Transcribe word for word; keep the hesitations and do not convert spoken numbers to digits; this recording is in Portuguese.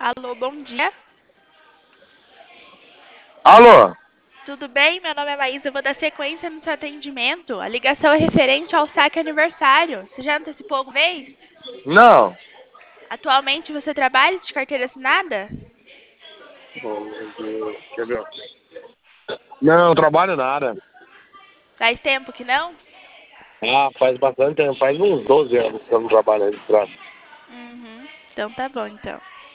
Alô, bom dia. Alô? Tudo bem? Meu nome é Maísa. Eu vou dar sequência no seu atendimento. A ligação é referente ao saque aniversário. Você já antecipou alguma vez? Não. Atualmente você trabalha de carteira assinada? Oh, meu Deus. Quer ver? Não, trabalho nada. Faz tempo que não? Ah, faz bastante tempo. Faz uns doze anos que eu não trabalho registrado. Uhum. Então tá bom, então.